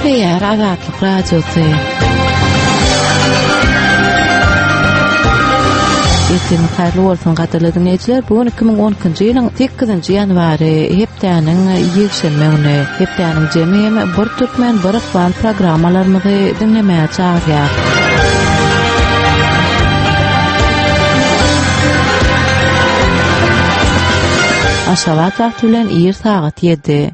Gitmeýär Azatlyk radiosu. Etin hayırlı olsun gaderly dinleýijiler. Bugun 2012-nji ýylyň 8-nji ýanwary hepdeniň ýekşenme güni. Hepdeniň jemgyýem bir türkmen bir ykbal programmalaryny dinlemäge çagyrýar. Aşgabat wagty bilen ýer sagat 7.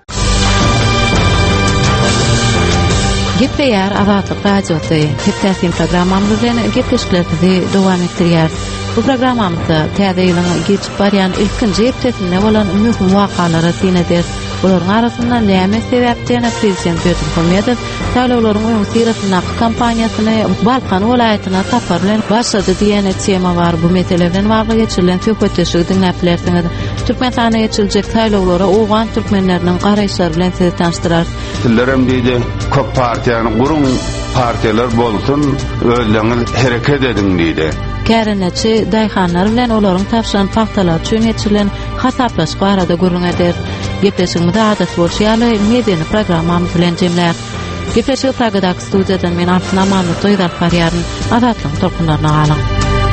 Gitmeýär Azatlyk radiosu. Hepdeniň programmamyzy bilen gepleşiklerimizi dowam etdirýär. Bu programmamyzda täze ýylyň geçip barýan ilkinji hepdesinde bolan mühim wakalary syneder. Olaryň arasyndan näme sebäpden prezident Berdimuhamedow saýlawlaryň öňü syratyna kampaniýasyny Balkan welaýatyna tapar bilen başlady diýen tema bar. Bu mesele bilen wagly geçirilen söhbetleşigi dinläplersiňiz. Türkmenistana geçirijek saýlawlara owgan türkmenleriniň garaýşlary bilen sizi tanıştyrar. Tillerim diýdi, köp partiýany gurun, partiýalar bolsun, özleňiz hereket edin diýdi. Kärençi daýhanlar bilen olaryň tapşyran faktalar üçin geçirilen hasaplaş barada gurrun eder. Gepleşigimiz adat bolýaly mediýany programmamyz bilen jemlär. Gepleşigi Pragadak studiýadan men Artna Mamnut Toýdar barýaryn adatlyň tolkunlaryna alyň.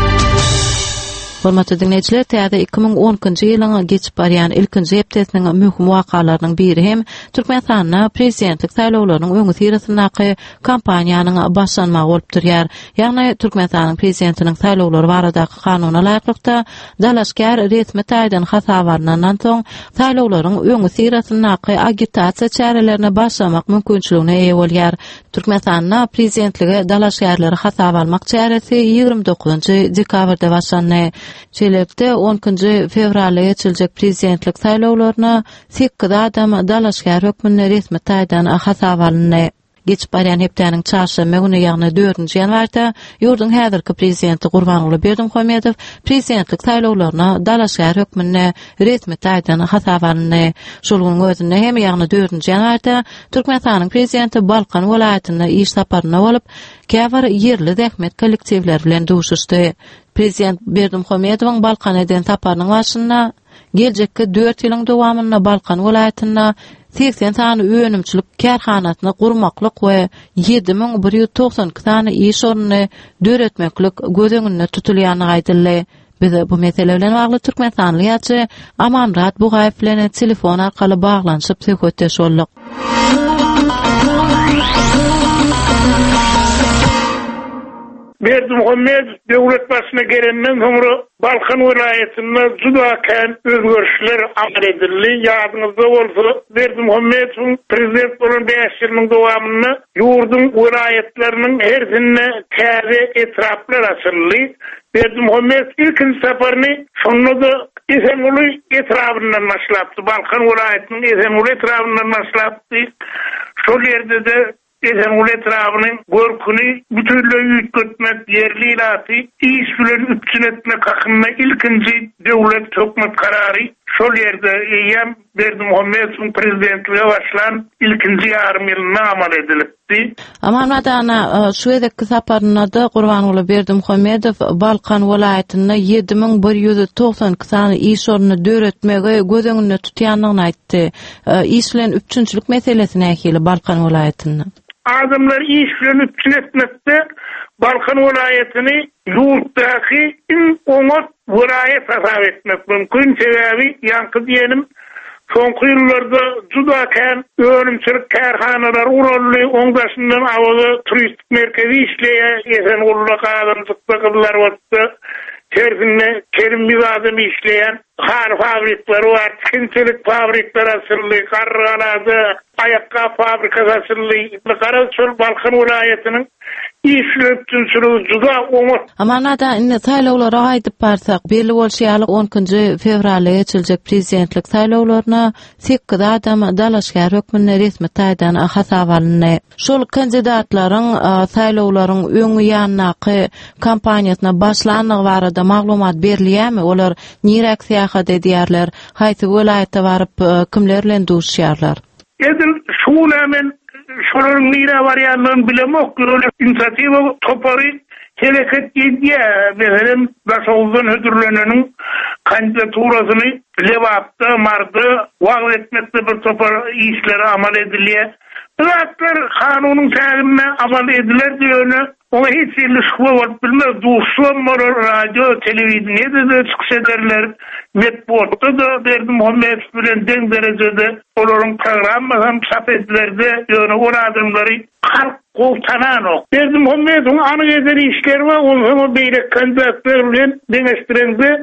Hormatly dinleýijiler, täze 2010-njy ýylyň geçip barýan ilkinji hepdesiniň mühim wakalarynyň biri hem Türkmenistana prezidentlik saýlawlarynyň öňü syratynaky kampaniýanyň başlanmagy bolup durýar. Ýagny Türkmenistanyň prezidentiniň saýlawlary baradaky kanuny laýyklykda dalaşkar resmi taýdan hasabaryndan soň saýlawlaryň öňü syratynaky agitasiýa çärelerini başlamak mümkinçiligine eýe bolýar. Türkmenistana prezidentligi dalaşkarlary hasaba almak çäresi 29-njy dekabrda başlandy. Çelepde 10-njy fevralda geçirijek prezidentlik saýlawlaryna 8 adam dalaşkar hökmüne resmi taýdan hasaba alındy. Geçip barýan hepdeniň çarşamba güni ýagny 4-nji ýanwarda ýurdun häzirki prezidenti Gurbanuly Berdimuhamedow prezidentlik saýlawlaryna dalaşkar hökmüne resmi taýdan hasaba alındy. Şol güniň özünde hem ýagny 4-nji ýanwarda Türkmenistanyň prezidenti Balkan welaýatyna iş saparyna bolup, käbir ýerli zähmet kollektiwler bilen duşuşdy. Prezident Berdimuhamedowyň Balkan eden saparynyň başynda geljekki 4 ýylyň dowamyna Balkan welaýatyna 80 tany öňümçilik kärhanasyny gurmaklyk we 7192 tany iş oruny döretmeklik gözeňinde tutulýany aýdyldy. Biz bu mesele bilen bagly Türkmenistanyň ýaçy Amanrat Bugaýew bilen telefon arkaly baglanyşyp söhbetleşip olduk. Berdimuhamedow döwlet başyna gelenden soňra Balkan welaýatynda judaken özgörüşler amal edildi. Ýadyňyzda bolsa, Berdimuhamedow prezident bolan 5 ýylyň dowamyny ýurdun welaýatlarynyň hersine täze etraplar açyldy. Berdimuhamedow ilkinji saparyny şonda Esenguly etrapyndan başlapdy. Balkan welaýatynyň Esenguly etrapyndan başlapdy. Şol ýerde de Esenguly etrapynyň görküni bütünlüğü ýetmek ýerli ilaty iş bilen üpçün etmek hakyna ilkinji döwlet hökümet karary şol ýerde ýem Berdimuhamedowyň prezidentligi başlan ilkinji ýarym ýylyna amal edilipdi. Amanmadana şu edeki saparyna da Gurbanuly Berdimuhamedow Balkan welaýatyna 7190 tany iş oruny döretmege gözeňinde tutýanlygyny aýtdy. Iş bilen üpçünçilik meselesine ähli Balkan welaýatyna. Adamlar iş bilen üpçün etmekde Balkan welaýatyny ýurtdaky oňat welaýat hasap etmek mümkin. Sebebi ýanky diýenim soňky ýyllarda judaken öňümçilik kärhanalar urully oňdaşyndan awaza turistik merkezi işleýär. Esengulyda gadamçykda gyzlar bolsa tersine kerim bir adam işleyen har fabrikleri var, kinçilik fabrikleri açıldı, Kargalada ayakkabı fabrikası açıldı. Karasol Balkan welaýatynyň işletçiligi juda oňat. Amanada indi saýlawlara aýdyp barsak, belli bolýaly 10-njy fevralda geçirijek prezidentlik saýlawlaryna 8 adam dalaşkar hökmüne resmi taýdan hasaba alyndy. Şol kandidatlaryň saýlawlaryň öňü ýanynaky kampaniýasyna başlanmagy barada maglumat berilýärmi? Olar nirek seýahat edýärler, haýsy welaýatda baryp kimler bilen duşýarlar? Edil şulemen şolary nire barýanlygyny bilemek, inisiatiwa topary hareket ediye mesela başoğuzdan ödürlenenin kandidaturasyny lewapda mardı wagt etmekde bir topar işleri amal ediliye. Bıraklar kanunun tälimine amal ediler diýöne o hiç ilişki var bilmez. Duşum var, radyo, televizyonda da çıkış ederler. Metbotta da Berdi Muhammed bilen den derecede onların programı çap edilerde yani o adamları halk koltanan o. Berdi Muhammed'in anı eden işleri var. Onun beyrek kandidatlar bilen deneştirendi.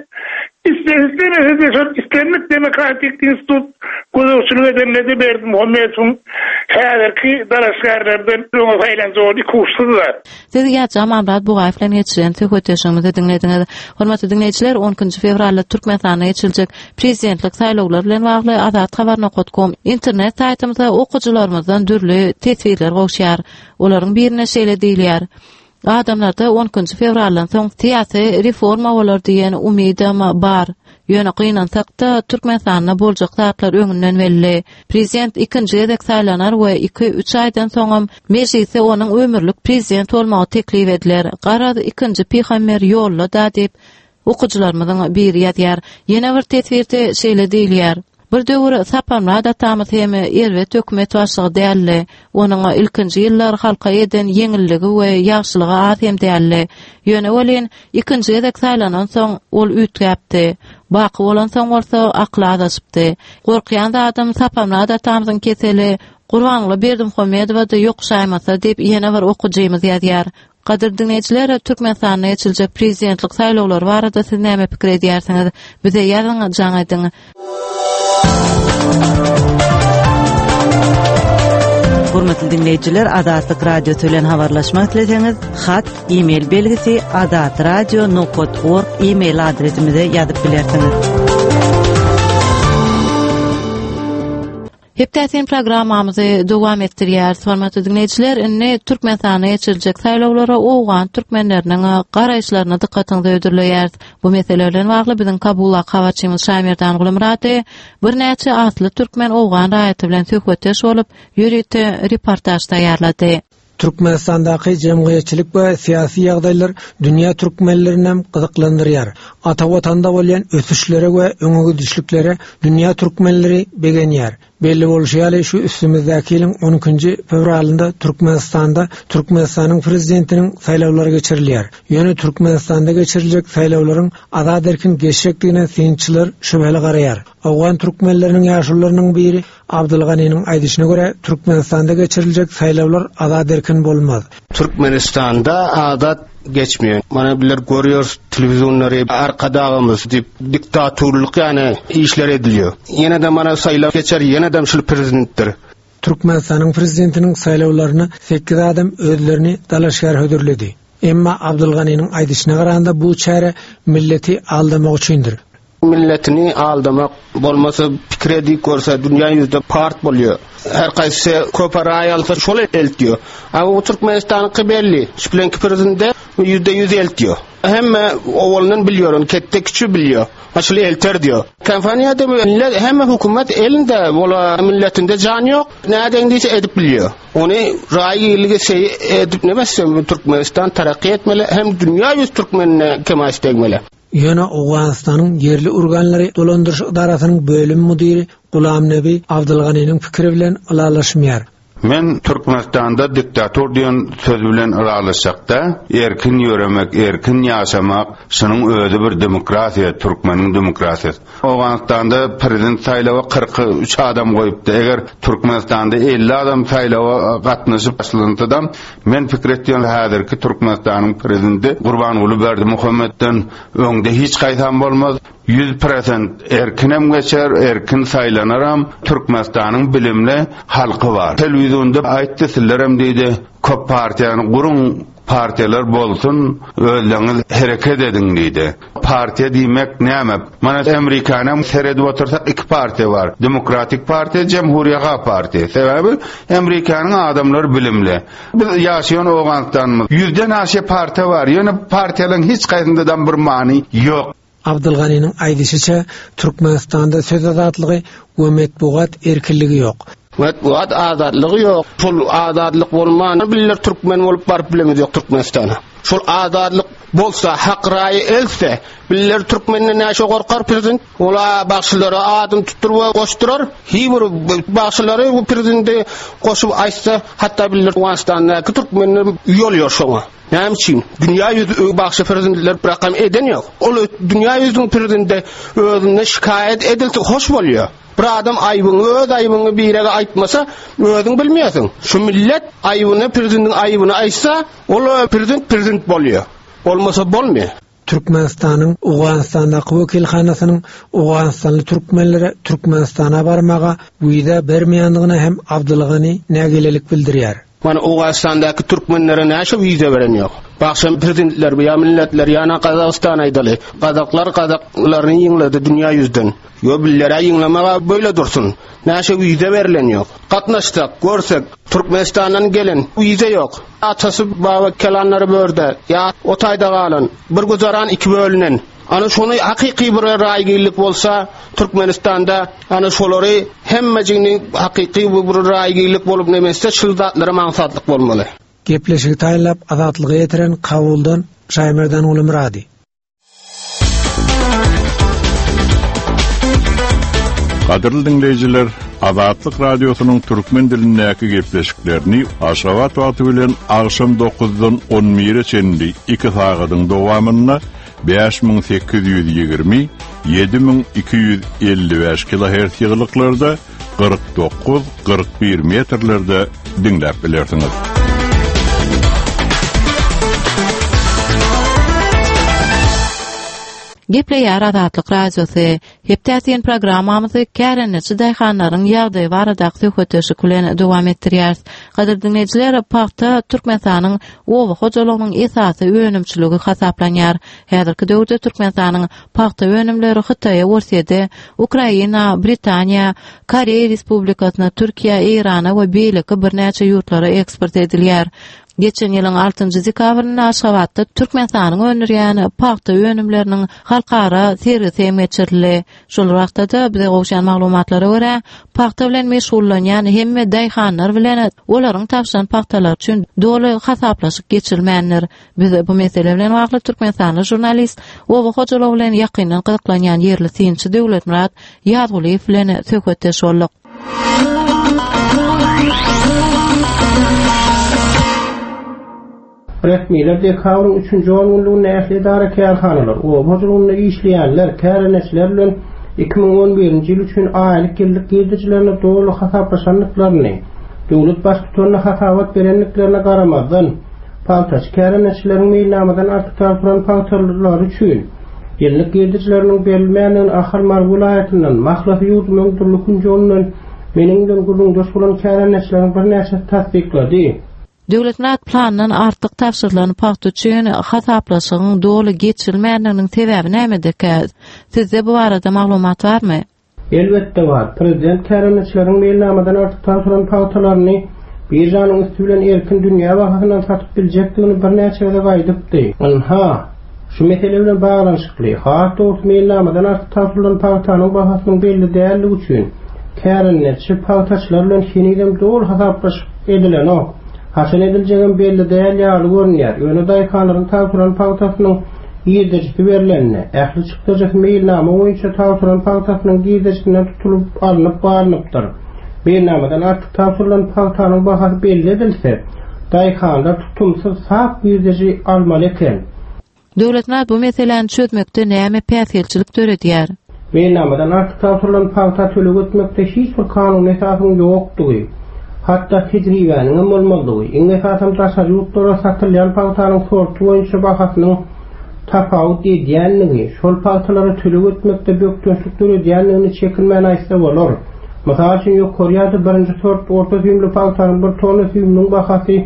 İslamik Demokratik Institut Kudurçuluk edenledi Berdi Muhammed'in häzirki daraşgarlardan öňe saýlanjy kurslar. Siz ýa-da Mamrad Bugaýew bilen geçiren söhbetleşigimizi dinlediňiz. Hormatly dinleýijiler, 10-njy fevralda Türkmenistanda geçiljek prezidentlik saýlawlary bilen bagly azathabarnokot.com internet saýtymyza okuwçylarymyzdan dürli tetwirler gowşýar. Olaryň birine şeýle diýilýär. Adamlarda 10-njy fevraldan soň siýasy reforma bolar diýen umydym bar. Ýöne gynansak-da Türkmenistanda boljak zatlar öňünden belli. Prezident 2-nji edek saýlanar we 2-3 aýdan soňam meclise onuň ömürlük prezident bolmagy teklip ediler. Garady 2-nji peýgamber ýolla da diýip okuwçylarymyzyň biri ýazýar. Ýene bir tetwirde şeýle diýilýär. Bir döwür sapanma da tamat hem erwet hökümet başlygy dälli. Onuň ilkinji ýyllar halka eden ýeňilligi we ýagşylygy az hem dälli. Ýöne welin 2-nji edek saýlanan soň ol ütgäpdi. Baky bolan soň bolsa akla adaşypdy. Gorkýan da adam sapanma da tamyň keseli Gurbanly Berdi Muhammedowa da ýokşaýmasa diýip ýene bir okuwjymyz ýazýar. Gadyr dinleýijiler, Türkmenistanda geçiljek prezidentlik saýlawlary barada siz näme pikir edýärsiňiz? Bize ýazyň, jaňaýdyň. Hormatly dinleýijiler, Azatlyk radio bilen habarlaşmak dileýäňiz, hat, e-mail belgisi azatradio.org e-mail adresimize ýazyp bilersiňiz. Heptäsin programmamyzy dowam etdirýär. Hormatly dinleýijiler, indi Türkmenistanda geçiljek saýlawlara owgan türkmenleriniň garaýşlaryna dikkatyňizi ödürleýär. Bu meselelerden bagly biziň Kabula habarçymyz Şamirdan Gulumraty bir näçe asly türkmen owgan raýaty bilen söhbetdeş bolup, ýürüte reportaj taýýarlady. Türkmenistandaky jemgyýetçilik we syýasy ýagdaýlar dünýä türkmenlerini gyzyklandyrýar. Ata watanda bolan ösüşlere we öňe düşliklere dünýä türkmenleri begenýär. Belli bolýaly şu üstümizdäki ýylyň 10-njy fevralynda Türkmenistanda Türkmenistanyň prezidentiniň saýlawlary geçirilýär. Ýöne Türkmenistanda geçiriljek saýlawlaryň azad erkin geçecekdigine synçylar şübheli garaýar. Awgan türkmenleriniň ýaşullarynyň biri Abdulganyň aýdyşyna görä Türkmenistanda geçiriljek saýlawlar azad erkin bolmaz. Türkmenistanda azad geçmiyor. Mana biler görüyoruz televizyonları arkadağımız deyip diktatörlük yani işler ediliyor. Yine de mana saylaw geçer, yine de şu prezidentdir. Türkmenistanyň prezidentiniň saýlawlaryny 8 adam özlerini dalaşgar hödürledi. Emma Abdulganyň aýdyşyna garanda bu çare milleti aldamak üçindir. Milletini aldamak bolmasa pikredi görse dünya yüzde part bolýar. Her gaýsy köpär aýalsa şol eltdiýär. Ama Türkmenistanyň belli. Şu bilenki prezident %100 eltdiýär. Hemme owalyndan bilýär, ketde küçü bilýär. Aşly elter diýär. Kampaniýada millet hemme hökümet elinde bola milletinde jan ýok. Näden diýse edip bilýär. Ony raýyligi şey edip nemesem Türkmenistan tarakky etmeli hem dünýä ýüz türkmenine kemaş tegmeli. Ýöne Awganistanyň yerli organlary dolandyrış idarasynyň bölüm müdiri Gulam Nebi Abdulganyň pikiri bilen alalaşmaýar. Men Türkmenistanda diktator diýen söz bilen aralaşakda erkin ýöremek, erkin ýaşamak, şunyň özi bir demokrasiýa, türkmeniň demokrasiýasy. Awganistanda prezident saýlawy 43 adam goýupdy. Eger Türkmenistanda 50 adam saýlawa gatnaşyp başlansadan, men pikir etdiňim häzirki Türkmenistanyň prezidenti Gurbanly Berdi Muhammedden öňde hiç gaýtan bolmaz. 100% erkinem geçer, erkin saýlanaram. Türkmenistanyň bilimli halky bar. Televizyonda aýtdy sizlerem diýdi, köp partiýany gurun, partiýalar bolsun, özleňiz hereket ediň diýdi. Partiýa diýmek näme? Mana Amerikanyň seredip otursak 2 partiýa bar. Demokratik partiýa, Cemhuriýet partiýa. Sebäbi Amerikanyň adamlary bilimli. Biz ýaşaýan Awganistanymyz 100den aşy partiýa bar. Ýöne partiýalaryň hiç gaýsyndan bir many ýok. Abdulganyň aýdyşyça Türkmenistanda söz azatlygy we metbuat erkinligi ýok. Wad azadlygy ýok. Şol azadlyk bolman biller türkmen bolup baryp bilemiz ýok Türkmenistana. Şol azadlyk bolsa, hak raýy else, biller türkmenden näçe gorkar prezident? Ola bagşylary adım tutdurup goşdurar. Hiber bagşylary bu prezidenti goşup aýtsa, hatda biller Türkmenistanda türkmenler ýolýar şoňa. Näme üçin? Dünýä ýüzü bagşy prezidentler rakam eden ýok. Ol dünýä ýüzüniň prezidenti özüne şikayet edilse hoş bolýar. Bir adam öz aýbyny birege aýtmasa, özüň bilmeýäsiň. Şu millet aýbyny, prezidentin aýbyny aýtsa, ol prezident bolýar. Olmasa bolmaýar. Türkmenistanyň Owganistanyň wekilhanasynyň Owganistanly türkmenlere Türkmenistana barmaga buýda bermeýändigine hem Abdulgany nägelelik bildirýär. Mana Owganistandaky türkmenlere näçe wiza beren ýok. Bagşan prezidentler, ýa milletler ýa Kazakystan aýdaly. Kazaklarny ýyňlady dünýä ýüzden. Ýa billere ýyňlamaga böyle dursun. Näçe wiza berilen ýok. Gatnaşdyk, görsek Türkmenistandan gelen wiza ýok. Atasy baba kelanlary börde, ýa o taýda galan, bir guzaran iki bölünen. Ana şonu hakyky bir raýgylyk bolsa, Türkmenistanda ana şolary hemmejiniň hakyky bir raýgylyk bolup nemese şyldatlary maňsatlyk bolmaly. Gepleşigi taýlap azatlygy ýetiren Kabuldan Şaýmerdan Ulumradi. Qadirli dinleyijiler, Azatlyk radiosynyň türkmen dilindäki gepleşiklerini Aşgabat wagty bilen agşam 9-dan 11-e çenli 2 sagatyň dowamyna 5820 7255 kHz ýyglyklarda 49-41 metrlerde dinläp bilersiňiz. Gepleýär Azatlyk radiosy. Hepdäsien programmamyzy Kärençi daýhanlaryň ýagdaýy barada söhbetleşi bilen dowam etdirýär. Gadyr dinleyijiler, paxta Türkmenistanyň owa hojalygynyň esasy önümçiligi hasaplanýar. Häzirki döwürde Türkmenistanyň paxta önümleri Hytaýa, Russiýa, Ukraina, Britaniýa, Koreýa Respublikasyna, Türkiýa, Irana we beýleki birnäçe ýurtlara eksport edilýär. Geçen ýylyň 6-njy dekabryny Aşgabatda Türkmenistanyň öňürýän paxta önümleriniň halkara sergisi geçirildi. Şol wagtda bize gowşan maglumatlara görä, paxta bilen meşgullanýan hemme daýhanlar bilen olaryň tapşan paxtalar üçin doly hasaplaşyk geçirilmändir. Biz bu mesele bilen wagtly Türkmenistanyň jurnalist Owa hojalygy bilen ýakyndan gyzyklanýan ýerli synçy Döwletmurat Ýazguliýew bilen söhbetdeş boldyk. Resmiler dekabrın 3-nji ýylyny näsli idara kärhanalar, o hojulugyny işleýänler, kärençler bilen 2011-nji ýyl üçin aýlyk geldik giýdirjilerini dogry hasaplaşanlyklaryny, döwlet başçylaryna hasawat berenliklerine garamazdan, paltaç kärençleriň meýnamadan artyk turan paltarlar üçin geldik giýdirjileriniň berilmänigini ahal margulaýatynyň mahlafy ýurdumyň durlukyn ýolundan meniňden guruldaş bolan kärençleriň bir näçe tasdiklady. Döwletmät planynyň artyk tapşyrylany paxta üçin hasaplaşygyň doly geçirilmänliginiň sebebi nämedir? Sizde bu barada maglumat barmy? Elbetde bar. Prezident kärençleriň meýnamadan artyk tapşyran paxtalaryny bir janyň üstü bilen erkin dünýä bahasynyň satyp biljekdigini bir näçe wagt aýdypdy. Aha, şu mesele bilen baglanşykly. Hatda meýnamadan artyk tapşyrylan paxtanyň bahasynyň belli dälligi üçin kärençi paxtaçylar bilen şeňidem doly hasaplaşyp edilen ok. Hasan ediljegen belli däl ýaly görünýär. Öňe daýhanlaryň tapşyran paxtasynyň giýdirjisi berilenine, ähli çykdyjak meýilnama boýunça tapşyran paxtasynyň giýdirjisinden tutulup alınıp barlypdyr. Meýilnamadan artyk tapşyrylan paxtanyň bahasy belli edilse, daýhanlar tutumsyz sap giýdirji almaly eken. Döwletmät bu meseleni çözmekde näme päsgelçilik töredýär? Meýilnamadan artyk tapşyrylan paxta төлegi etmekde hiç bir kanun esasyň ýokdugy. Hatta tedriwanyň bolmalygy, iň esatam taşary ýurtlara satylýan paxtanyň sorty boýunça bahasynyň tafawut edýänligi, şol paxtalary төлegi etmekde bökdöşlük töredýänligini çekilmän aýtsa bolar. Mysal üçin Koreýada birinji sort orta süýümli paxtanyň bir tonna süýüminiň bahasy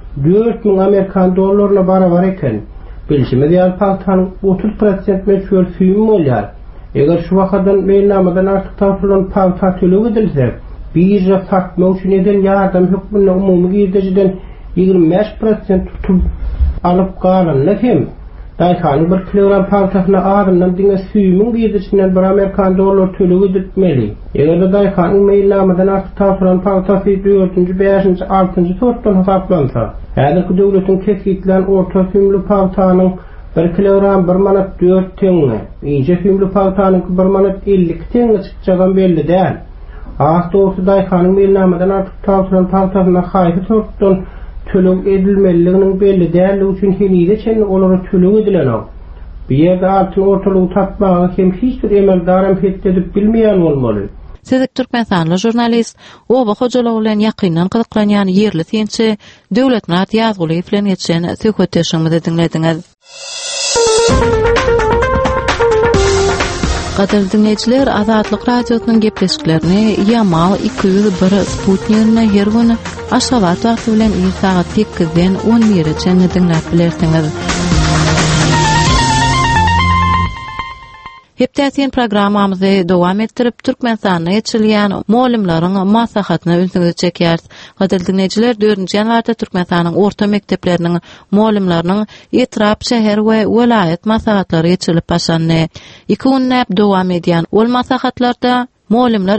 4000 Amerikan dollaryna barabar eken. Bilşime diýär paxtanyň 30% meçhul süýüm bolýar. Eger şu wagtdan meýnamadan artyk tapşyrylan paxta төлegi edilse, birja satma üçin eden ýardam hökmüne umumy giýdirjiden 25% tutup alyp galan näkem. Daýhanyň 1 kilogram pawtasyna adamdan diňe süýmüň birdiçinden 1 Amerikan dollar tölegi ödetmeli. Eger daýhanyň meýillamadan artyk tapyran pawtasy 4-nji, 5-nji, 6-njy sortdan hesaplansa, häzirki döwletiň kesgitlen orta süýmli pawtanyň 1 kilogram 1 manat 4 teňe, inje süýmli pawtanyň 1 manat 50 teňe çykjagan belli däl. Aýsy daýhanyň meýillamadan artyk tapyran pawtasyna haýsy sortdan tölük edilmeliliginiň belli däligi üçin henize çen olara tölük edilenok. Bir ýerde altyn ortalygy tapmagy hem hiç bir emeldarym hetdedip bilmeýän bolmaly. Sizek Türkmenstanly jurnalist Oba Hojalow bilen ýakyndan gyzyklanýan ýerli tençe döwlet mat ýazgyly bilen geçen söhbetleşigimizi dinlediňiz. Gaderli dinleyijiler, Azatlyk radiosynyň gepleşiklerini Yamal 201 Sputnik'ne her gün Aşgabat wagty bilen saat 8-den 11-e dinläp bilersiňiz. Hepdäsien programmamyzy dowam etdirip Türkmenistanda ýetilýän muallimlaryň maslahatyny özüňize çekýäris. Gaderli dinleyijiler, 4-nji ýanwarda Türkmenistanyň orta mekdepleriniň muallimlarynyň etrap şäher we welaýat maslahatlary ýetilip başlandy. 2 gün näp dowam edýän ol maslahatlarda muallimler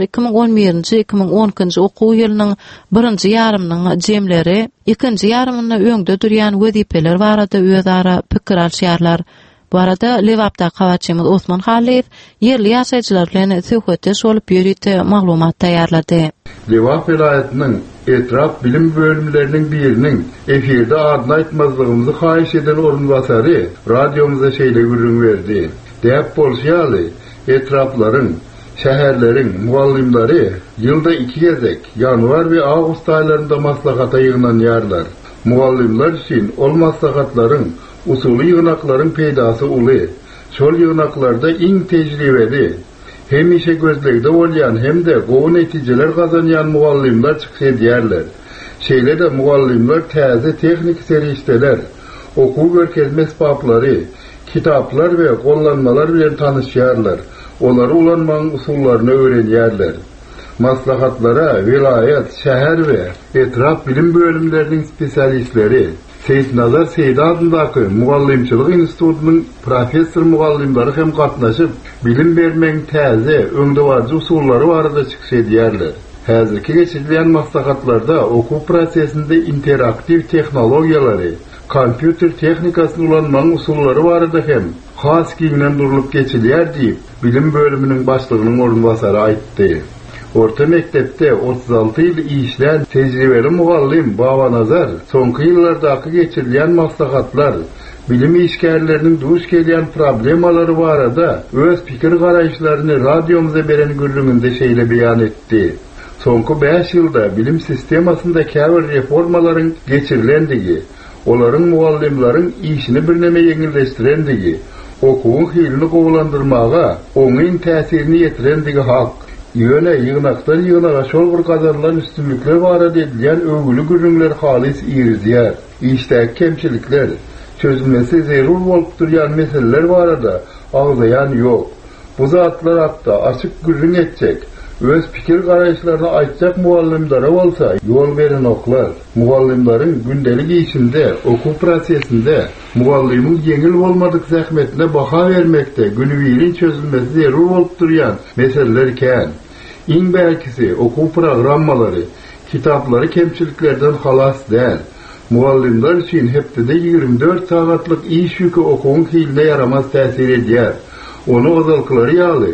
2011-2012 okuw ýylynyň 1-nji ýarymynyň jemleri, 2-nji ýarymynda öňde durýan wezipeler barada özara pikir alşýarlar. Bu arada Lewapda kawaçymyz Osman Haliýew yerli ýaşaýjylar bilen söhbetdeş bolup ýörüýte maglumat taýýarlady. Lewap vilayatynyň etrap bilim bölümleriniň biriniň efirde adyny aýtmazlygymyzy haýyş eden orunbasary radiomuza şeýle gürrüň berdi. Däp bolýaly, etraplaryň, şäherleriň muallimlary ýylda 2 gezek, ýanwar we awgust aýlarynda maslahata ýygynanýarlar. Muallimler üçin ol maslahatlaryň usuly ýygnaklaryň peýdasy uly. Şol ýygnaklarda iň tejribeli, hem işe gözlegde bolýan hem de gowy netijeler gazanýan muallimler çykyş edýärler. Şeýle de muallimler täze tehnik serişdeler, okuw görkezme esbaplary, kitaplar we gollanmalar bilen tanyşýarlar. Olary ulanmagyň usullaryny öwrenýärler. Maslahatlara vilayat, şäher we etrap bilim bölümleriniň spesialistleri Seýdnazar Seýda adyndaky Mugallimçilik institutynyň professor mugallimlary hem gatnaşyp bilim bermeň täze, öňdewarjy usullary barada çykyş edýärler. Häzirki geçirilýän maslahatlarda okuw prosesinde interaktiv tehnologiýalary, kompýuter tehnikasyny ulanmagyň usullary barada hem has giňden durulyp geçilýär diýip bilim bölüminiň başlygynyň orunbasary aýtdy. Orta mektepde 36 ýyl işlän tejribeli mugallim Baba Nazar soňky ýyllardaky geçirilýän maslahatlar, bilim işgärleriniň duş gelýän problemalary barada öz pikir garaýşlaryny radiomuza beren gürrüňinde şeýle beýan etdi. Soňky 5 ýylda bilim sistemasynda käbir reformalaryň geçirilendigi, olaryň mugallimlaryň işini birneme ýeňilleşdirendigi, okuwyň hylny gowlandyrmaga oňyň täsirini ýetirendigi hak. Ýöne ýygnakdan ýygnaga şol bir gazarlan üstünlükler barada edilýän öwgüli gürrüňler halis ýerdiýär. Işdäki kemçilikler, çözülmesi zerur bolup durýan meseleler barada agzaýan ýok. Bu zatlar hakda açyk gürrüň etjek, öz pikir garaýşlaryny aýtjak mugallimlere bolsa ýol beren oklar. Mugallimlaryň gündelik işinde, okuw prosesinde mugallimyň ýeňil bolmadyk zähmetine baha bermekde günübirin çözülmesi zerur bolup durýan meseleler kän. Iň bälkisi okuw programmalary, kitaplary kemçiliklerden halas däl. Mugallimler üçin hepde 24 sagatlyk iş ýükü okuwyň hylyna yaramaz täsir edýär. Onu ozalklary ýaly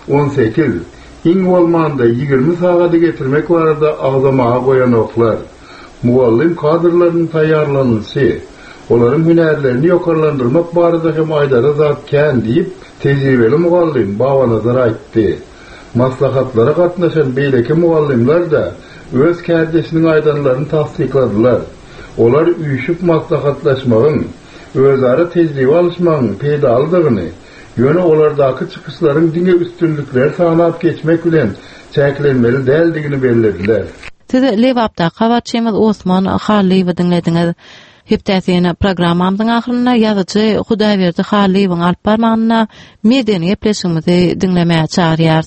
18, iň bolmanda 20 sagata getirmek barada agzamaga goýan oklar. Mugallim kadrlarynyň taýýarlanýy, olaryň hünärlerini ýokarlandyrmak barada hem aýdara zat kän diýip tejribeli mugallim Baba Nazar aýtdy. Maslahatlara gatnaşan beýleki mugallimler da öz kärdeşiniň aýdanlaryny tasdikladylar. Olar üýşüp maslahatlaşmagyň, özara tejribe alışmagyň peýdalydygyny, ýöne olardaky çykyşlaryň diňe üstünlükler sanap geçmek bilen çäklenmeli däldigini belirlediler. Size Lewapda kawaçymyz Osman Haliýew dinlediňiz. Hepdäsien programmamyzyň ahyryna ýazyjy Hudaýberdi Haliýewiň alyp barmagyna medeni epleşigimizi dinlemäge çağırýar.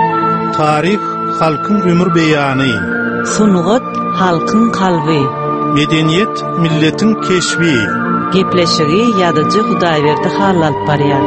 Tarih halkyň ömür beýany. Sunugat halkyň kalby. Medeniyet milletin keşfi. Gepleşigi ýadyjy Hudaýberdi halalyp barýar.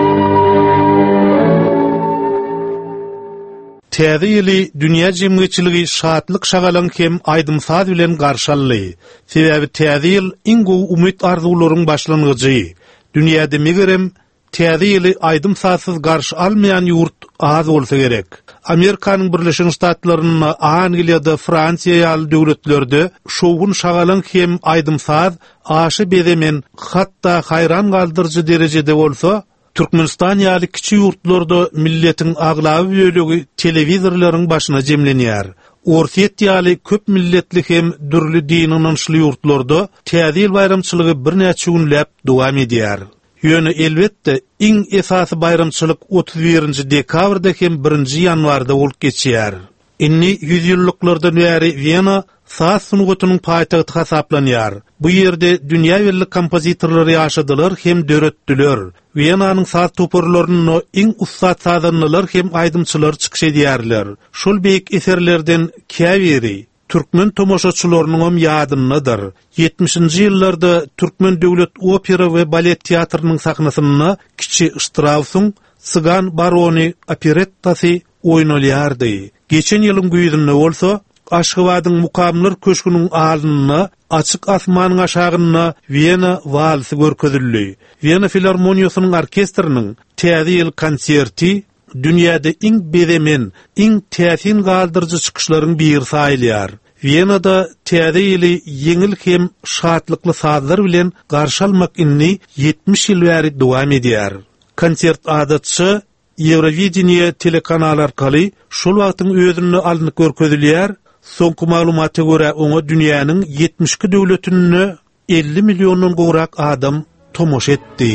Täze ýyly dünýä jemgyýetçiligi şatlyk şagalan hem aýdymsaz bilen garşally. Sebäbi täze ýyl iň gowy umyt arzularyň başlangyjy. Dünýäde megerem täze ýyly aýdymsazsyz garşy almaýan ýurt az bolsa gerek. Amerikanyň Birleşik Ştatlarynyň, Angliýada, Fransiýa ýaly döwletlerde şowun şagalan hem aýdymsaz, aşy bezemen, hatda haýran galdyrjy derejede bolsa, Türkmenistan ýaly kiçik ýurtlarda milletiň aglaby bölegi telewizorlaryň başyna jemlenýär. Orsiýet ýaly köp milletli hem dürli din inançly ýurtlarda täze ýyl bayramçylygy bir näçe günläp dowam edýär. Ýöne elbetde iň esasy bayramçylyk 31-nji dekabrda hem 1-nji ýanwarda bolup geçýär. Inni 100 ýyllyklardan bäri Wiyana saz sunugatynyň paýtagty hasaplanýar. Bu ýerde dünýä belli kompozitorlary ýaşadylar hem döretdiler. Wiyananyň saz toporlaryny iň ussat sazanlar hem aýdymçylar çykyş edýärler. Şol beýik eserlerden käbiri Türkmen tomoşaçylarynyň ýadyndadyr. 70-nji ýyllarda Türkmen döwlet opera we balet teatrynyň sahnasyny Kiçi Strauss'un Sıgan Baroni operettasy oýnalýardy. Geçen ýylyň güýdünde bolsa Aşgabatyň mukamlar köşküniň alynyna, açyk asmanyň aşagyna Wiyana walsy görkezildi. Wiyana Filarmoniýasynyň orkestriniň täze ýyl konserti dünýäde iň bezemen, iň täsin galdyrjy çykyşlaryň biri saýlýar. Wiyanada täze ýyly ýeňil hem şatlykly sazlar bilen garşalmak inni 70 ýyl bäri dowam edýär. Konsert adatçy Eurovision telekanal arkaly şol wagtyň özüni alynyp görkezilýär. Soňky maglumata görä oňa dünýäniň 72 döwletini 50 millionyň gowrak adam tomoş etdi.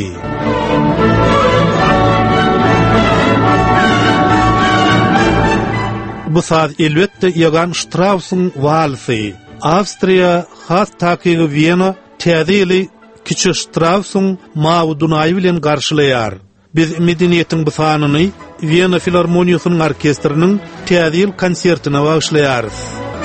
Bu saz elbetde Johann Strauss'un walsy. Awstriýa has takygy Wiyana täze ýyly Kiçi Strauss'un mawy Dunaý bilen garşylaýar. Biz medeniýetiň bu sanyny Wiyana Filarmoniýasynyň orkestriniň täze ýyl konsertine bagşlaýarys.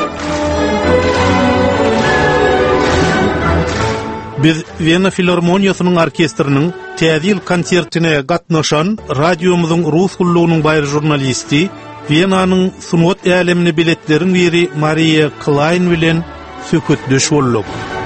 Biz Wiyana Filarmoniýasynyň orkestriniň täze ýyl konsertine gatnaşan radiomyzyň rus gullugynyň baýry jurnalisti, Wiyananyň sunugat älemini biletlerin biri Maria Klein bilen söhbetdeş bolduk.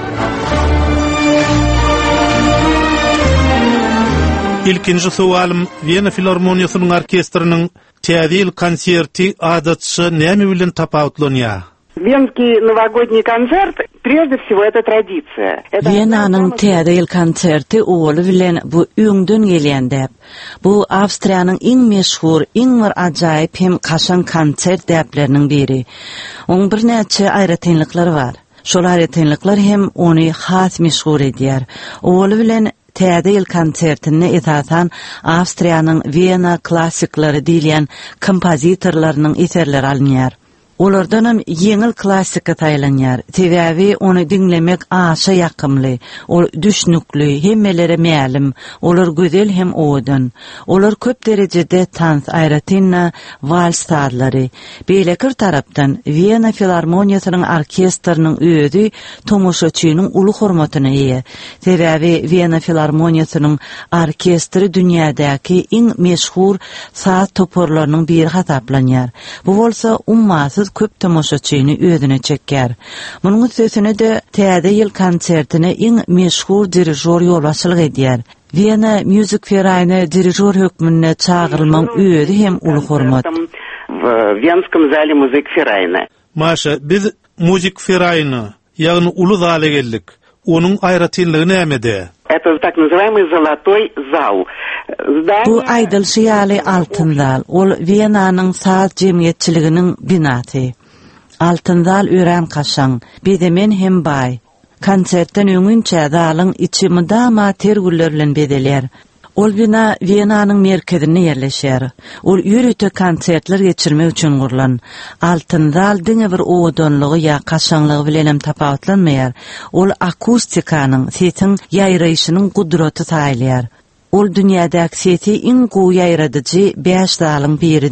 İlkinji sualym Wiyana Filarmoniýasynyň orkestriniň täze ýyl konserti adatçy näme bilen tapawutlanýar? Венский новогодний концерт, прежде всего, это традиция. Виянanyň täze ýyl konserti oğlu bilen bu öňden gelýändäp. Bu Awstriýanyň iň meşhur, iň bir ajaýyp hem kaşan konsert däpleriniň biri. Oň bir näçe aýratynlyklary bar. Şol aýratynlyklar hem ony has meşhur edýär. Oğlu bilen täze ýyl konsertini esasan Awstriýanyň Wiyana klassiklary diýilýän kompozitorlarynyň eserleri alınýar. Olardanam ýeňil klassika taýlanýar. Sebäbi ony dinlemek aşa ýakymly, ol düşnükli, hemmelere mälim, olar gözel hem owadan. Olar köp derejede tans aýratynna wals sazlary. Beýlekir tarapdan Wiyana Filarmoniýasynyň orkestriniň özi tomoşaçynyň uly hormatyna eýe. Sebäbi Wiyana Filarmoniýasynyň orkestri dünýädäki iň meşhur saz toporlarynyň biri hasaplanýar. Bu bolsa ummasy köp tomoşaçyny özüne çekýär. Munyň üstüne de täze ýyl konsertine iň meşhur dirijor ýolbaşçylyk edýär. Wiyana Musikvereine dirijor hökmünde çağırylmaň özü hem uly hormat. В Венском зале Musikvereine. Maşa, biz Musikvereine, ýagny uly zala geldik. Onuň aýratynlygy nämede? Это так называемый золотой зал. Bu aýdylşy ýaly altyn zal. Ol Wiyananyň saz jemgyýetçiliginiň binasy. Altyn zal ören kaşan, bedemen hem baý. Konsertden öňünçe zalyň içi mydama tergüller bilen bedelýär. Ol bina Wiyananyň merkezine ýerleşýär. Ol ýürüte konsertler geçirmek üçin gurulan. Altyn zal diňe bir owadanlygy ýa kaşanlygy bilen tapawutlanmaýar. Ol akustikanyň, sesiň ýaýraýyşynyň gudraty saýlýar. Ol dünýädäki sesi iň gowy ýaýradyjy 5 zalyň biridir.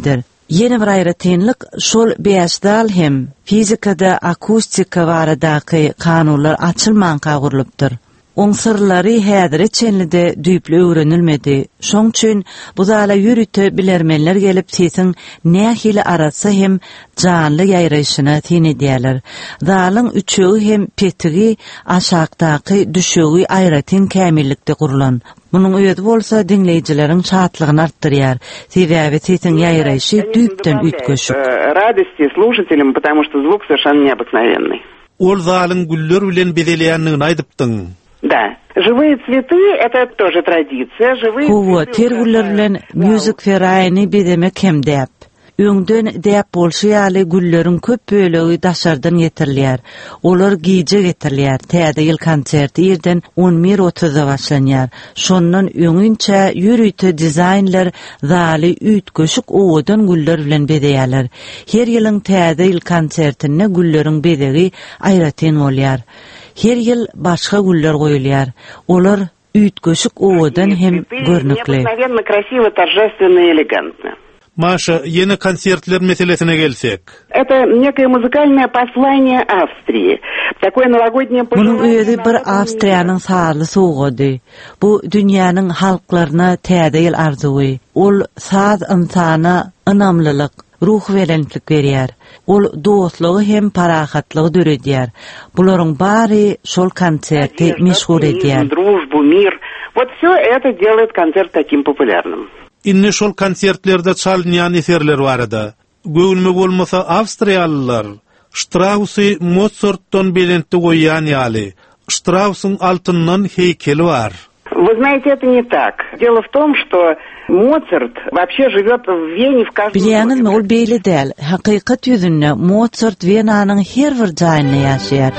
Yeni bir aýratynlyk şol beýasdal hem fizikada akustika baradaky kanunlar açylmanka gurulypdyr. On sırlary häzir çenlide düýpli öwrenilmedi. Şoň üçin bu zala ýürüte bilermenler gelip sesin nähili arasa hem janly ýaýraşyna tin edýärler. Zalyň üçügi hem petigi aşakdaky düşügi aýratyn kämillikde gurulan. Munun öýüdi bolsa dinleýijileriň şatlygyny artdyrýar. Sebäbi sesin ýaýraşy düýpden ütköşük. Радости слушателям, потому что звук совершенно необыкновенный. Ol zalyň güller bilen bezelýänligini aýdypdyň. Да. Живые цветы — это тоже традиция. Живые цветы tergüller bilen music feraýyny bedemek hem däp. Öňden däp bolşýaly gülleriň köp bölegi daşardan getirilýär. Olar giýje getirilýär. Täze ýyl konserti ýerden 11:30-da başlanýar. Şondan öňünçe ýürüýte dizaynlar zaly ütköşük owadan güller bilen bedeýärler. Her ýylyň täze ýyl konsertine gülleriň bedegi aýratyn bolýar. Her ýyl başga güller goýulýar. Olar ütköşük owadan hem görnükli. Необыкновенно красиво, торжественно и элегантно. Маша, yeni konsertler meselesine gelsek. Это некое музыкальное послание Австрии. Такое новогоднее послание. Bunun öýüdi bir Австриýanyň sarly sowgady. Bu dünýäniň halklaryna täze ýyl arzuwy. Ol saz insana ynamlylyk, ruh belenlik berýär. Ol dostlugy hem parahatlygy döredýär. Bularyň bary şol konserti meşhur edýär. Дружбу, мир. Вот всё это делает концерт таким популярным. Inne şol konsertlerde çalınýan eserler barada. Göwülme bolmasa Awstriýalylar Straussy Mozartdan belentdi goýýan ýaly. Strauss'un altyndan heykeli var. Вы знаете, это не так. Дело в том, что Моцарт вообще живет в Вене в каждом. Bilýäňizmi, ol beýle däl. Hakykat ýüzünde Mozart Wenanyň her bir jaýynda ýaşaýar.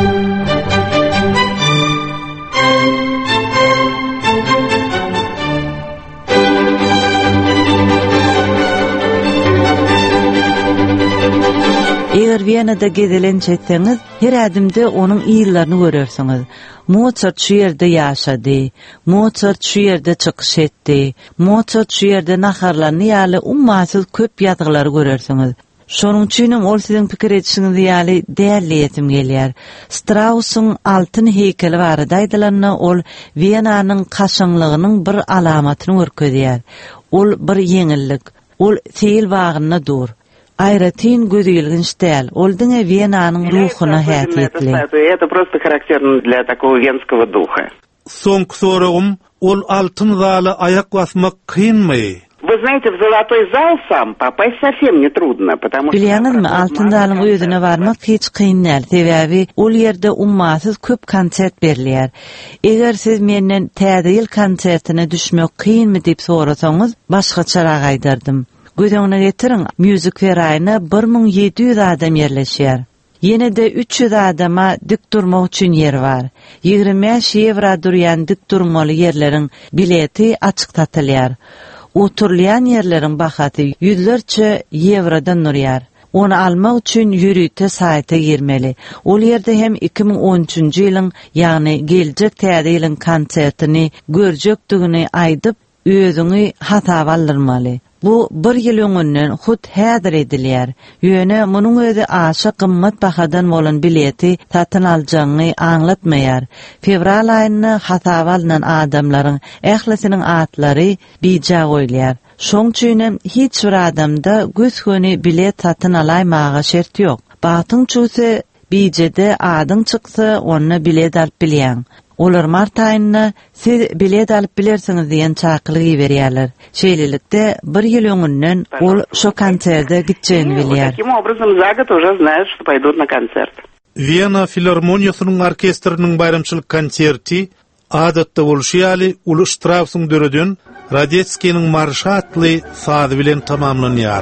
Eger Vienada gezilen çetseňiz, her adymda onuň ýyllaryny görersiňiz. Mozart şu ýerde ýaşady, Mozart şu ýerde çykyş etdi, Mozart şu ýerde naharlany ýaly ummasyz köp ýazgylary görersiňiz. Şonuň üçin ol siziň pikir etişiňiz ýaly däli ýetim gelýär. Strauss'un altyn heykeli barada aýdylanyna ol Vienanyň kaşaňlygynyň bir alamatyny görkezýär. Ol bir ýeňillik, ol seýil bagyna dur. Aýratyn gödüýilgin ştäl, ol diňe Vienanyň ruhyna häsiýetli. Это просто характерно для такого венского духа. Soňky soragym, ol altyn zaly ayak basmak kynmy? Вы знаете, в золотой зал сам попасть совсем не трудно, потому что... Bilýäňizmi, altyn zalyň öýüne barmak hiç kyn näl. Sebäbi ol ýerde ummasyz köp konsert berilýär. Eger siz menden täze ýyl konsertine düşmek kynmy diýip sorasaňyz, başga çara gaýdardym. Gödüňe getirin, music feraýyna 1700 adam ýerleşýär. Ýene-de 300 adama dik durmak üçin ýer bar. 25 euro durýan dik durmaly ýerleriň bileti açyk satylýar. Oturlayan ýerleriň bahaty ýüzlerçe eurodan durýar. Onu almak üçin ýürüýte saýta girmeli. Ol ýerde hem 2013-nji ýylyň, ýagny geljek täze ýylyň konsertini görjekdigini aýdyp özüňi hataba aldyrmaly. Bu bir ýyl öňünden hut häzir edilýär. Ýöne munyň özi aşa gymmat bahadan bolan bileti satyn aljagyny aňlatmaýar. Fevral aýyny hataba alynan adamlaryň ählisiniň atlary bija goýulýar. Şoň üçin hiç bir adamda gözgöni bilet satyn alaýmaga şert ýok. Batyň çuse bijede adyň çyksa, ony bilet alyp bilýän. Olar mart aýyna siz bilet alyp bilersiňiz diýen çakylygy berýärler. Şeýlelikde bir ýyl öňünden ol şo konsertde gitjegini bilýär. Таким образом, за год уже знают, что пойдут на концерт. Вена филармониясының оркестрінің байрамчылык концерти adatda bolşýaly Uly Strauss'un döredен Radetzky'nin marşy atly sady bilen tamamlanýar.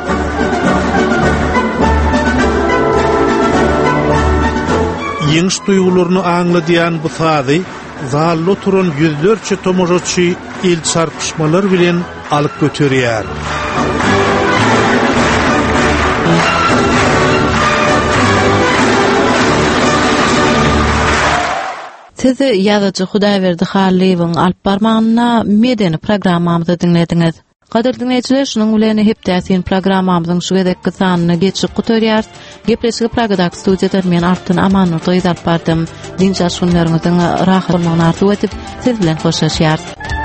Ýeňiş duýgularyny aňladýan bu sady zalda oturan ýüzlerçe tomojaçy il çarpışmalar bilen alyp götürýär. Siz ýazyjy Hudaýberdi Halywyň alyp barmagyna medeni programmamyzda dinlediňiz. Gaderli dinleyijiler, şunun bilen hepdäsin programmamyzyň şu gedek gyzanyny geçip gutarýar. Gepleşigi Pragadak studiýada men Artyn Amanur doýdap bardym. Dinç aşgynlaryňyzyň rahat bolmagyny arzuw etip, siz bilen hoşlaşýar.